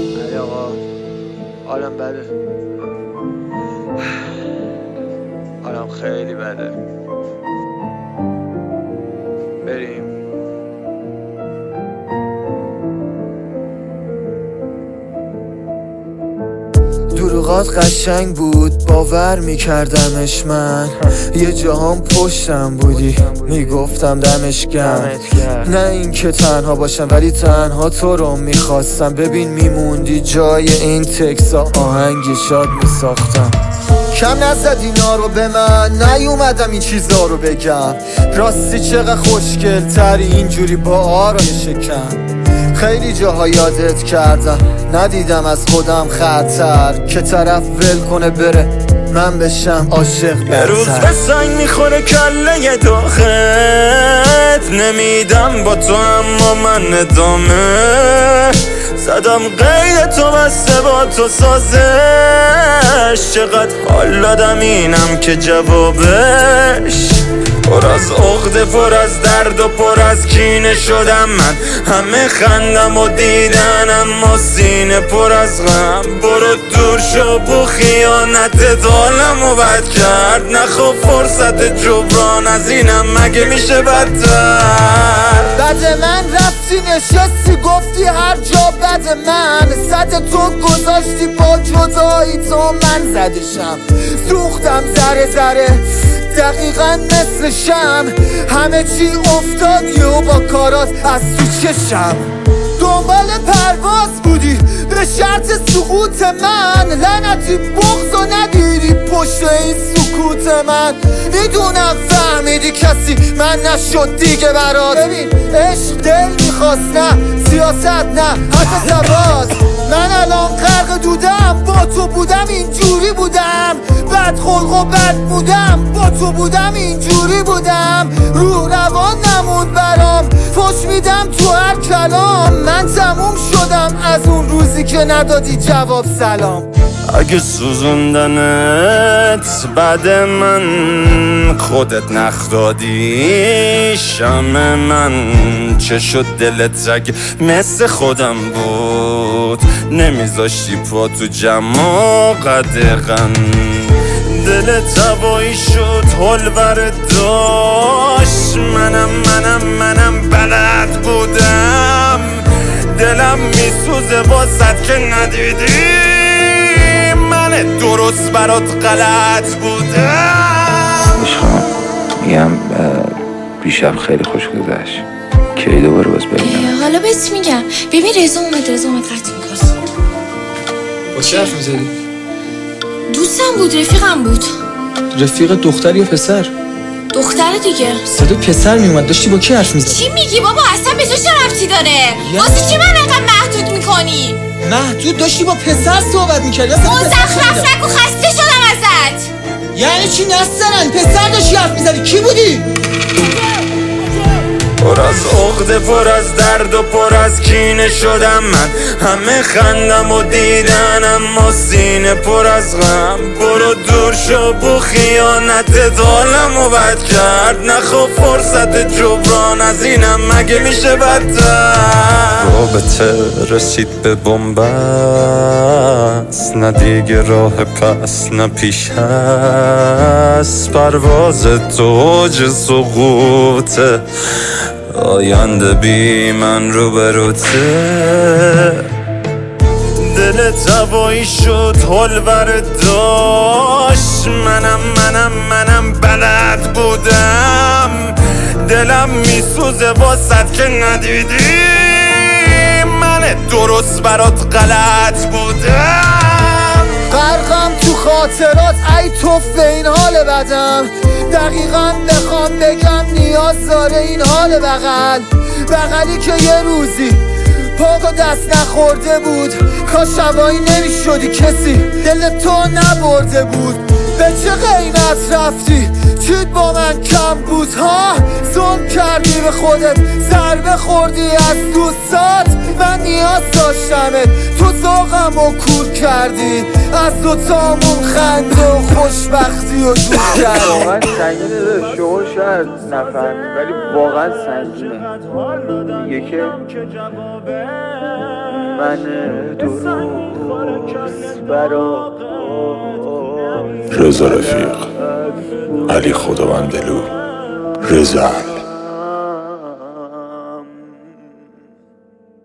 علی آقا حالم بده، حالم خیلی بده. بریم. دروغات قشنگ بود، باور میکردمش من. یه جهان پشتم بودی، میگفتم دمش گرم. نه این که تنها باشم ولی تنها تو رو میخواستم. ببین میموندی جای این تکسا، آهنگی شاد میساختم. کم نزد اینا رو به من، نیومدم این چیزا رو بگم. راستی چقدر خوشگل تری اینجوری با آرای شکم. خیلی جاها یادت کردم، ندیدم از خودم خطر که طرف ول کنه بره من بشم عاشق برتر. روز به سنگ میخوره کله داخت، نمیدم با تو اما من ادامه. زدم قید تو بسته با تو سازش، چقدر حال دادم اینم که جوابش. پر از عقده، پر از درد و پر از کینه شدم من. همه خندم و دیدن اما سینه پر از غم. برو دور شو بو خیانت دالمو بد کرد. نخوا فرصت جبران از اینم مگه میشه بدتر. بعد من رفتی نشستی گفتی هر جا بد من. صد تو گذاشتی با جدایی تو من زدشم. سوختم ذره ذره دقیقا مثل شم. همه چی افتاد و با کارات از تو چشم. دنبال پرواز بودی به شرط سقوط من. لعنتی بغض و ندیدی پشت این سکوت من. میدونم فهمیدی کسی من نشد دیگه برات. ببین عشق دل میخواست نه سیاست نه حتی زباد. من الان غرق دودم، با تو بودم اینجوری بودم. بد خلق و بد بودم، با تو بودم اینجوری بودم. رو روان نموند برام، فش میدم تو هر کلام. من تموم شدم از اون روزی که ندادی جواب سلام. اگه سوزوندنت بعد من خودت نخ دادی شمع من، چه شد دلت اگه مثل خودم بود نمیذاشتی پا تو جمع و قدغن. دلت هوایی شد حلور داشت. منم بلد بودم. دلم میسوزه واسد که ندیدی من درست برات غلط بودم. عشقم میگم بیشب خیلی خوش گذشت. کی دوباره باز ببینم؟ حالا بهت میگم. ببین رضا اومد قطع میکنه. با چه حرف میزدی؟ دوستم بود، رفیقم بود. رفیق دختر یا پسر؟ دختر دیگه. صدا پسر میومد. داشتی با کی حرف میزدی؟ چی میگی بابا؟ اصلا به تو چه ربطی داره؟ واسه چی من انقدر محدود میکنی؟ محدود داشتی با پسر صحبت میکردی. مزخرف نگو، خسته شدم ازت. یعنی چی نسترن؟ پسر داشتی حرف میزدی. کی بودی؟ پر از عقده، پر از درد و پر از کینه شدم من. همه خندم و دیدن اما سینه پر از غم. برو دور شو بو خیانت دالمو بد کرد. نخوا فرصت جبران از اینم مگه میشه بدتر. رابطه رسید به بنبست، نه دیگه راه پس نه پیش هست. پرواز تو اوج سقوطه، آینده بی من رو بروته. دلت هوایی شد حلور داشت. منم بلد بودم. دلم میسوزه واسد که ندیدی من درست برات غلط بودم. غرقم تو خاطرات ای توف این حال بدم. دقیقا بخوام بگم نیاز داره این حال بغلی که یه روزی پاک و دست نخورده بود. کاش شبایی نمیشدی کسی دل تو نبرده بود. به چه قیمت رفتی؟ چیت با من کم بود ها؟ ظلم کردی به خودت، ضربه خوردی از دوستات. من نیاز داشتمت، تو ذوقمو کور کردی. از دوتامون خنده و خوشبختی و دور کردی. واقعا سنگینه داره، شما شاید نفهمی ولی واقعا سنگینه. میگه که من درست برا رضا رفیق، علی خداوندلو، رضا